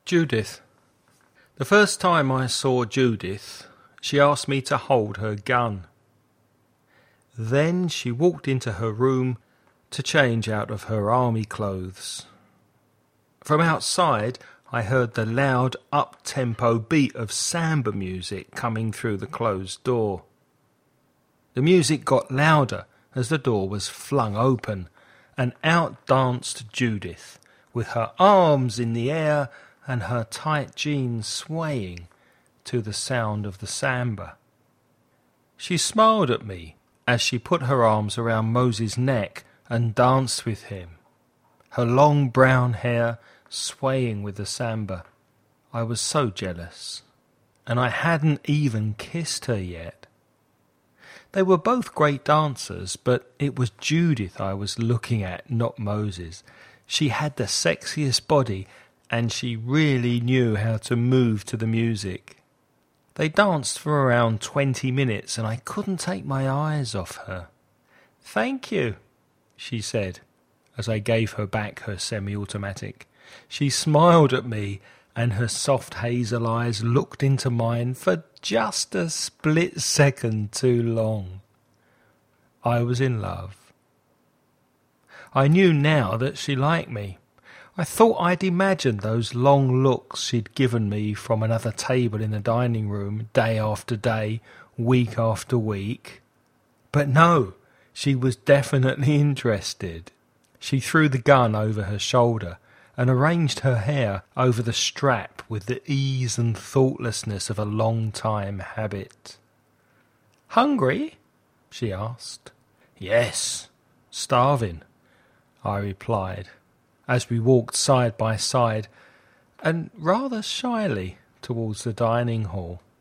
Judith. The first time I saw Judith, she asked me to hold her gun. Then she walked into her room to change out of her army clothes. From outside, I heard the loud up-tempo beat of samba music coming through the closed door. The music got louder as the door was flung open, and out danced Judith, with her arms in the air and her tight jeans swaying to the sound of the samba. She smiled at me as she put her arms around Moses' neck and danced with him, her long brown hair swaying with the samba. I was so jealous, and I hadn't even kissed her yet. They were both great dancers, but it was Judith I was looking at, not Moses. She had the sexiest body, and she really knew how to move to the music. They danced for around 20 minutes, and I couldn't take my eyes off her. "Thank you," she said, as I gave her back her semi-automatic. She smiled at me, and her soft hazel eyes looked into mine for just a split second too long. I was in love. I knew now that she liked me. I thought I'd imagined those long looks she'd given me from another table in the dining room, day after day, week after week. But no, she was definitely interested. She threw the gun over her shoulder and arranged her hair over the strap with the ease and thoughtlessness of a long-time habit. "Hungry?" she asked. "Yes, starving," I replied, as we walked side by side, and rather shyly, towards the dining hall.